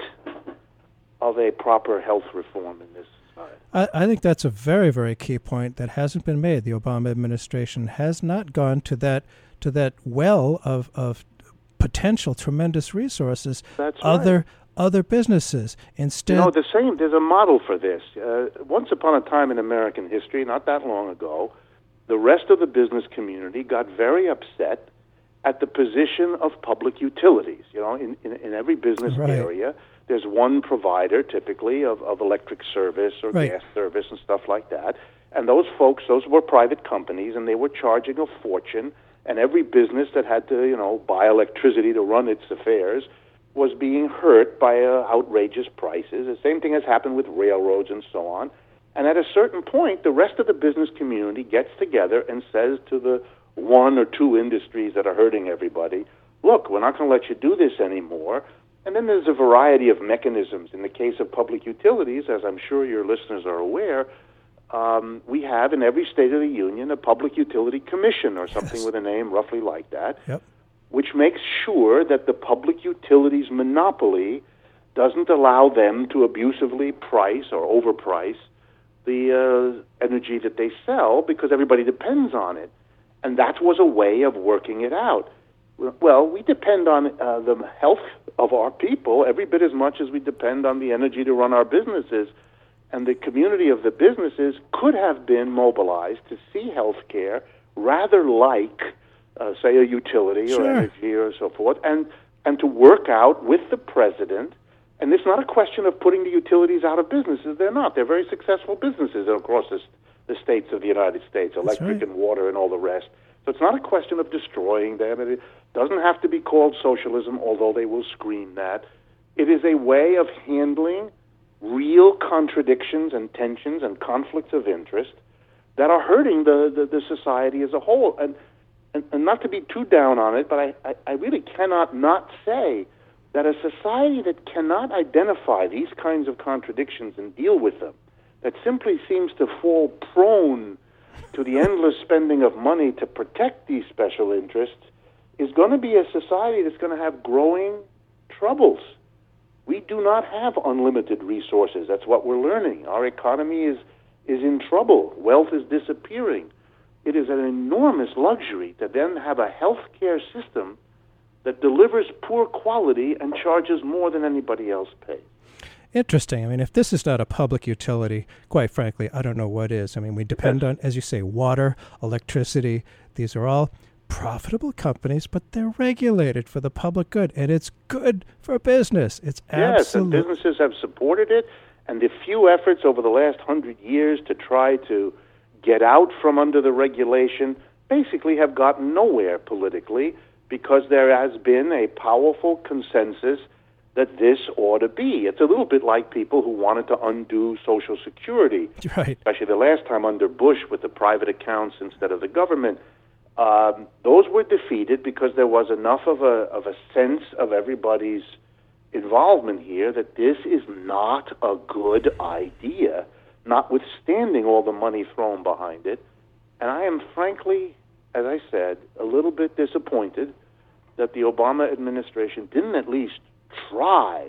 of a proper health reform in this society. I, I think that's a very, very key point that hasn't been made. The Obama administration has not gone to that to that well of, of potential tremendous resources. That's other right. other businesses. Instead, You know, the same, there's a model for this. Uh, once upon a time in American history, not that long ago, the rest of the business community got very upset at the position of public utilities. You know, in, in, in every business Right. area, there's one provider, typically, of, of electric service or Right. gas service and stuff like that. And those folks, those were private companies, and they were charging a fortune, and every business that had to, you know, buy electricity to run its affairs was being hurt by uh, outrageous prices. The same thing has happened with railroads and so on. And at a certain point, the rest of the business community gets together and says to the one or two industries that are hurting everybody, look, we're not going to let you do this anymore. And then there's a variety of mechanisms. In the case of public utilities, as I'm sure your listeners are aware, um, we have in every state of the union a public utility commission or something yes. with a name roughly like that, yep. which makes sure that the public utilities monopoly doesn't allow them to abusively price or overprice the uh, energy that they sell because everybody depends on it. And that was a way of working it out. Well, we depend on uh, the health of our people every bit as much as we depend on the energy to run our businesses. And the community of the businesses could have been mobilized to see health care rather like, uh, say, a utility sure. or energy or so forth, and, and to work out with the president. And it's not a question of putting the utilities out of businesses. They're not. They're very successful businesses across the, the states of the United States, electric right. and water and all the rest. So it's not a question of destroying them. It doesn't have to be called socialism, although they will scream that. It is a way of handling real contradictions and tensions and conflicts of interest that are hurting the, the, the society as a whole. And, and, and not to be too down on it, but I, I, I really cannot not say that a society that cannot identify these kinds of contradictions and deal with them, that simply seems to fall prone to the endless spending of money to protect these special interests, is going to be a society that's going to have growing troubles. We do not have unlimited resources. That's what we're learning. Our economy is, is in trouble. Wealth is disappearing. It is an enormous luxury to then have a health care system that delivers poor quality and charges more than anybody else pays. Interesting. I mean, if this is not a public utility, quite frankly, I don't know what is. I mean, we depend yes. on, as you say, water, electricity. These are all profitable companies, but they're regulated for the public good, and it's good for business. It's absolutely... Yes, and businesses have supported it, and the few efforts over the last hundred years to try to get out from under the regulation basically have gotten nowhere politically because there has been a powerful consensus that this ought to be. It's a little bit like people who wanted to undo Social Security, right. especially the last time under Bush with the private accounts instead of the government. Um, those were defeated because there was enough of a of a sense of everybody's involvement here that this is not a good idea, notwithstanding all the money thrown behind it. And I am frankly, as I said, a little bit disappointed that the Obama administration didn't at least try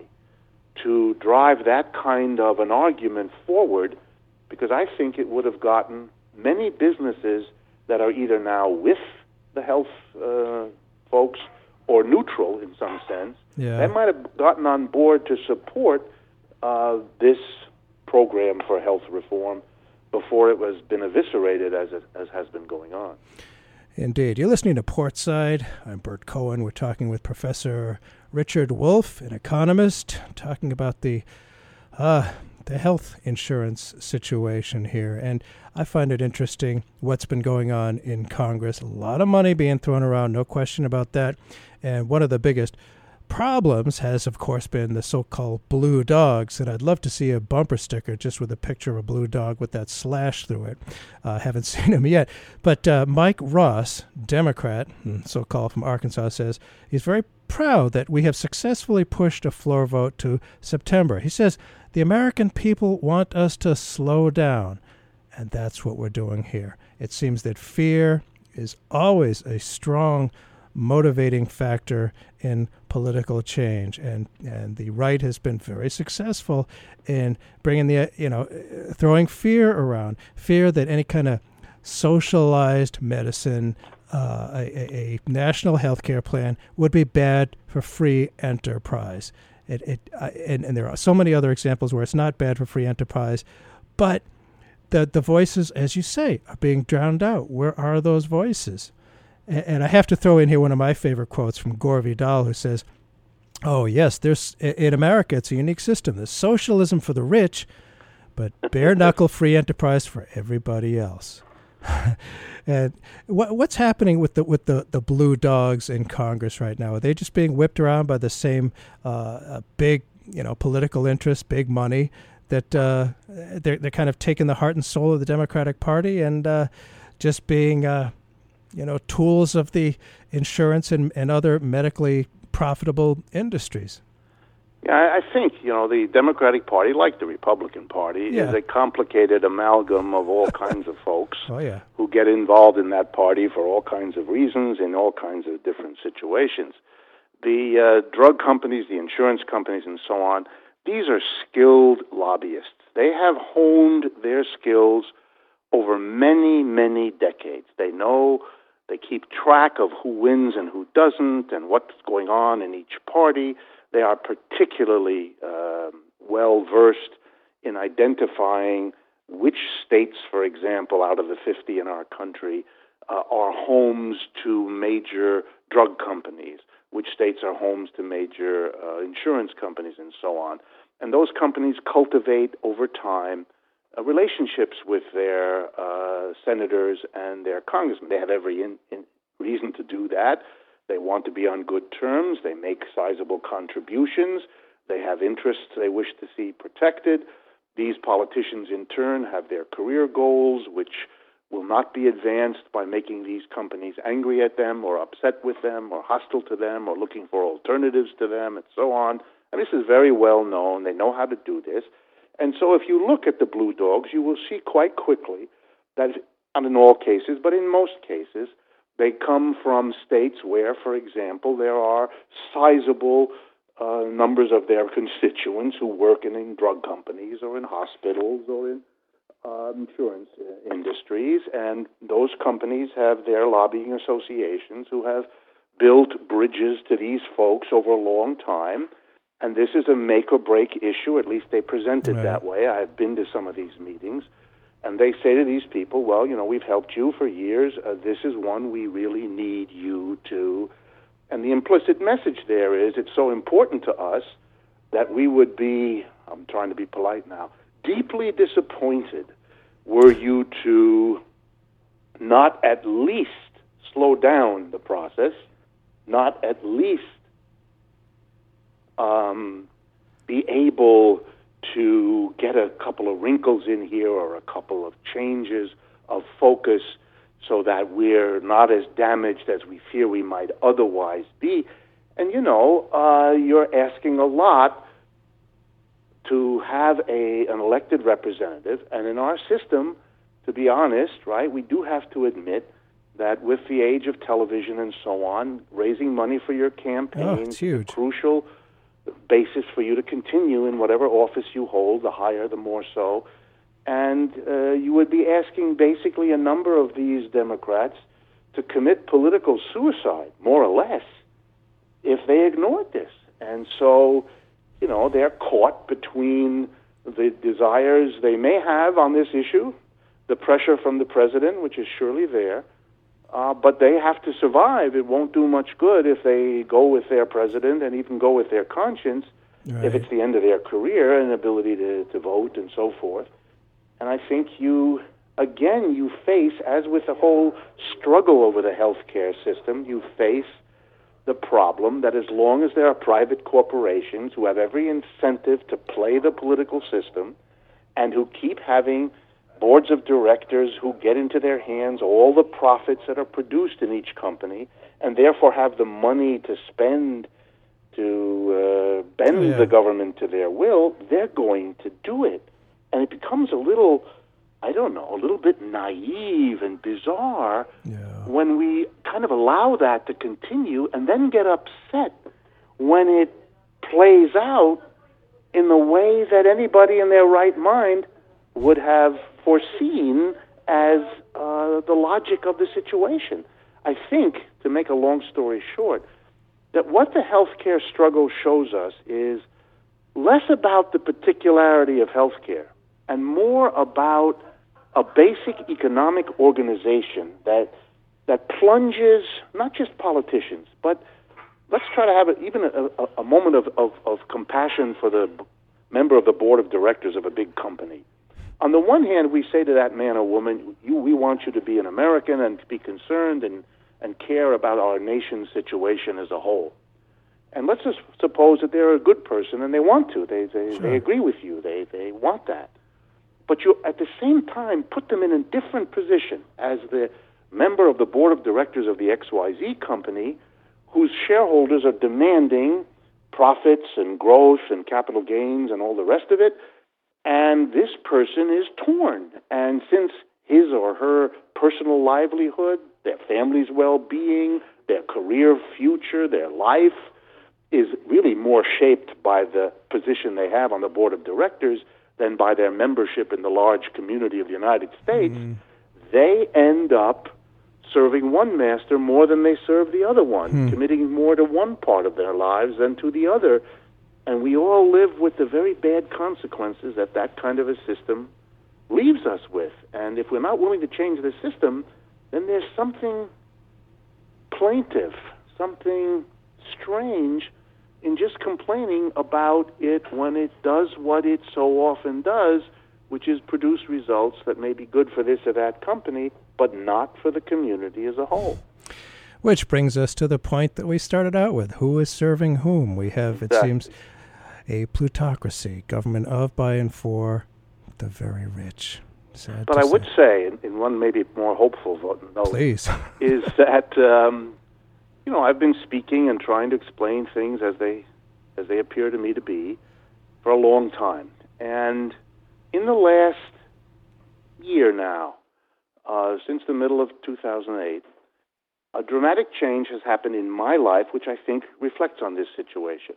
to drive that kind of an argument forward, because I think it would have gotten many businesses that are either now with the health uh, folks or neutral in some sense, yeah. they might have gotten on board to support uh, this program for health reform before it was been eviscerated as it as has been going on. Indeed. You're listening to Portside. I'm Bert Cohen. We're talking with Professor Richard Wolff, an economist, talking about the uh, the health insurance situation here. And I find it interesting what's been going on in Congress. A lot of money being thrown around, no question about that. And one of the biggest problems has, of course, been the so-called blue dogs. And I'd love to see a bumper sticker just with a picture of a blue dog with that slash through it. I uh, haven't seen him yet. But uh, Mike Ross, Democrat, so-called from Arkansas, says he's very proud that we have successfully pushed a floor vote to September. He says the American people want us to slow down. And that's what we're doing here. It seems that fear is always a strong motivating factor in political change, and and the right has been very successful in bringing the you know throwing fear around, fear that any kind of socialized medicine, uh, a, a national health care plan would be bad for free enterprise. It it uh, and, and there are so many other examples where it's not bad for free enterprise, but the the voices, as you say, are being drowned out. Where are those voices? And I have to throw in here one of my favorite quotes from Gore Vidal, who says, oh, yes, there's in America, it's a unique system. There's socialism for the rich, but bare-knuckle free enterprise for everybody else. And what, what's happening with the with the, the blue dogs in Congress right now? Are they just being whipped around by the same uh, big, you know, political interests, big money that uh, they're they're kind of taking the heart and soul of the Democratic Party and uh, just being, uh, you know, tools of the insurance and, and other medically profitable industries? Yeah, I think, you know, the Democratic Party, like the Republican Party, yeah. is a complicated amalgam of all kinds of folks oh, yeah. who get involved in that party for all kinds of reasons in all kinds of different situations. The uh, drug companies, the insurance companies, and so on, these are skilled lobbyists. They have honed their skills over many, many decades. They know, they keep track of who wins and who doesn't and what's going on in each party. They are particularly uh, well-versed in identifying which states, for example, out of the fifty in our country, uh, are homes to major drug companies, which states are homes to major uh, insurance companies, and so on. And those companies cultivate, over time, uh, relationships with their uh, senators and their congressmen. They have every in, in reason to do that. They want to be on good terms. They make sizable contributions. They have interests they wish to see protected. These politicians, in turn, have their career goals, which will not be advanced by making these companies angry at them or upset with them or hostile to them or looking for alternatives to them and so on. And this is very well known. They know how to do this. And so if you look at the blue dogs, you will see quite quickly that, not in all cases, but in most cases, they come from states where, for example, there are sizable uh, numbers of their constituents who work in, in drug companies or in hospitals or in uh, insurance uh, industries, and those companies have their lobbying associations who have built bridges to these folks over a long time, and this is a make-or-break issue. At least they present it right. that way. I've been to some of these meetings. And they say to these people, well, you know, we've helped you for years. Uh, this is one we really need you to. And the implicit message there is it's so important to us that we would be, I'm trying to be polite now, deeply disappointed were you to not at least slow down the process, not at least um, be able to get a couple of wrinkles in here or a couple of changes of focus so that we're not as damaged as we fear we might otherwise be. And, you know, uh, you're asking a lot to have a an elected representative. And in our system, to be honest, right, we do have to admit that with the age of television and so on, raising money for your campaign oh, it's huge. is a crucial basis for you to continue in whatever office you hold, the higher, the more so. And uh, you would be asking basically a number of these Democrats to commit political suicide, more or less, if they ignored this. And so, you know, they're caught between the desires they may have on this issue, the pressure from the president, which is surely there, Uh, but they have to survive. It won't do much good if they go with their president and even go with their conscience right. if it's the end of their career and ability to, to vote and so forth. And I think you, again, you face, as with the whole struggle over the health care system, you face the problem that as long as there are private corporations who have every incentive to play the political system and who keep having boards of directors who get into their hands all the profits that are produced in each company and therefore have the money to spend to uh, bend yeah. the government to their will, they're going to do it. And it becomes a little, I don't know, a little bit naive and bizarre yeah. when we kind of allow that to continue and then get upset when it plays out in the way that anybody in their right mind would have foreseen as uh, the logic of the situation. I think, to make a long story short, that what the healthcare struggle shows us is less about the particularity of healthcare and more about a basic economic organization that that plunges not just politicians, but let's try to have a, even a, a, a moment of, of, of compassion for the member of the board of directors of a big company on the one hand, we say to that man or woman, you, we want you to be an American and to be concerned and, and care about our nation's situation as a whole. And let's just suppose that they're a good person and they want to. They they, sure. they agree with you. They they want that. But you, at the same time, put them in a different position as the member of the board of directors of the X Y Z company, whose shareholders are demanding profits and growth and capital gains and all the rest of it. And this person is torn. And since his or her personal livelihood, their family's well-being, their career future, their life is really more shaped by the position they have on the board of directors than by their membership in the large community of the United States, mm. they end up serving one master more than they serve the other one, mm. committing more to one part of their lives than to the other. And we all live with the very bad consequences that that kind of a system leaves us with. And if we're not willing to change the system, then there's something plaintive, something strange in just complaining about it when it does what it so often does, which is produce results that may be good for this or that company, but not for the community as a whole. Which brings us to the point that we started out with. Who is serving whom? We have, it exactly. seems, a plutocracy, government of, by, and for the very rich. Sad but I say. would say, in, in one maybe more hopeful note, Please. is that, um, you know, I've been speaking and trying to explain things as they as they appear to me to be for a long time. And in the last year now, uh, since the middle of two thousand eight, a dramatic change has happened in my life, which I think reflects on this situation.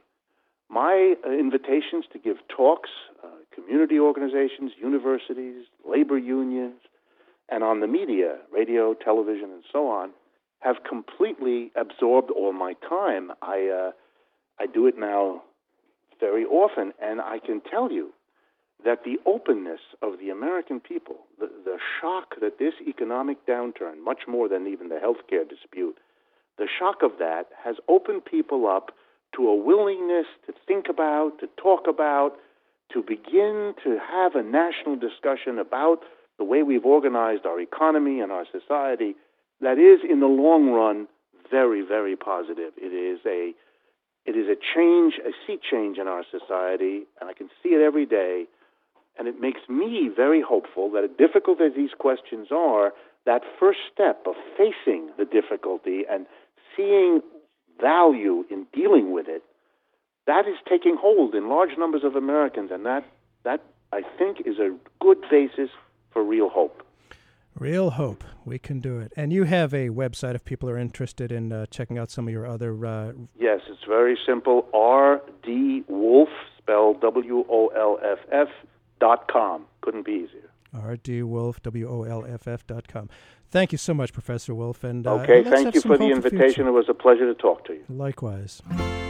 My uh, invitations to give talks, uh, community organizations, universities, labor unions, and on the media, radio, television, and so on, have completely absorbed all my time. I uh, I do it now very often, and I can tell you that the openness of the American people, the, the shock that this economic downturn, much more than even the healthcare dispute, the shock of that has opened people up to a willingness to think about, to talk about, to begin to have a national discussion about the way we've organized our economy and our society that is, in the long run, very, very positive. It is a it is a change, a sea change in our society, and I can see it every day, and it makes me very hopeful that, as difficult as these questions are, that first step of facing the difficulty and seeing value in dealing with it, that is taking hold in large numbers of Americans, and that, that I think, is a good basis for real hope. Real hope. We can do it. And you have a website if people are interested in uh, checking out some of your other... Uh... Yes, it's very simple. R D Wolff, spelled W O L F F, dot com. Couldn't be easier. R D Wolff, W O L F F, dot com. Thank you so much, Professor Wolff. And, uh, okay, thank you for the invitation. It was a pleasure to talk to you. Likewise.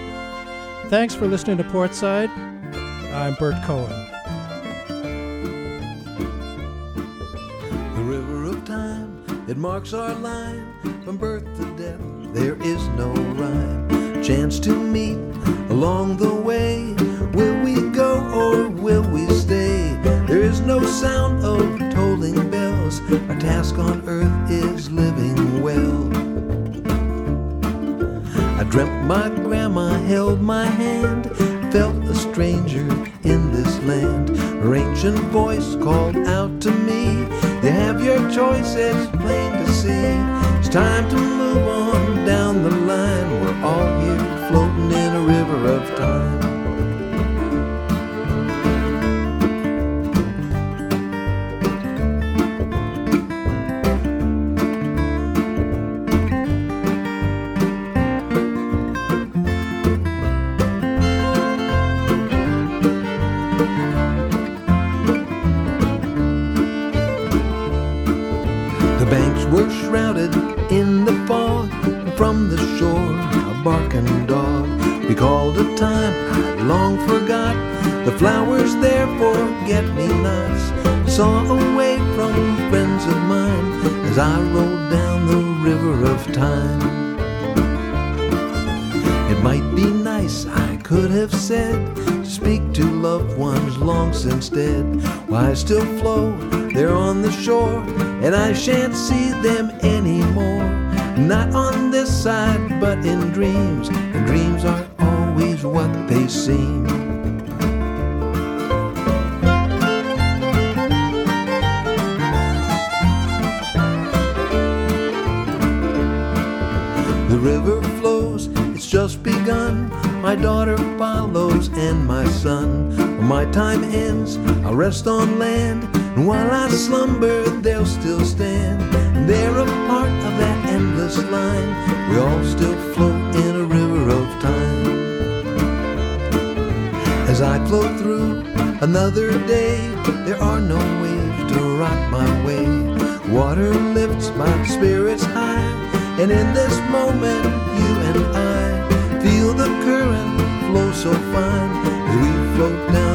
Thanks for listening to Portside. I'm Bert Cohen. The river of time, it marks our line. From birth to death, there is no rhyme. Chance to meet along the way. Will we go or will we stay? There is no sound of tolling bells. Our task on earth is living well. I dreamt my grandma held my hand, felt a stranger in this land. Her ancient voice called out to me, you have your choice, it's plain to see. It's time to move on down the line. We're all here floating in a river of time. From the shore, a barking dog. We called a time I long forgot. The flowers there forget-me-nots. Saw a way from friends of mine as I rolled down the river of time. It might be night nice I could have said to speak to loved ones long since dead. Why still flow there on the shore, and I shan't see them anymore. Not on this side, but in dreams, and dreams aren't always what they seem. The river flows, it's just begun. My daughter follows and my son. When my time ends, I'll rest on land, and while I slumber, they'll still stand. And they're a part of that endless line. We all still float in a river of time. As I float through another day, there are no waves to rock my way. Water lifts my spirits high, and in this moment, you and I feel the current flow so fine as we float down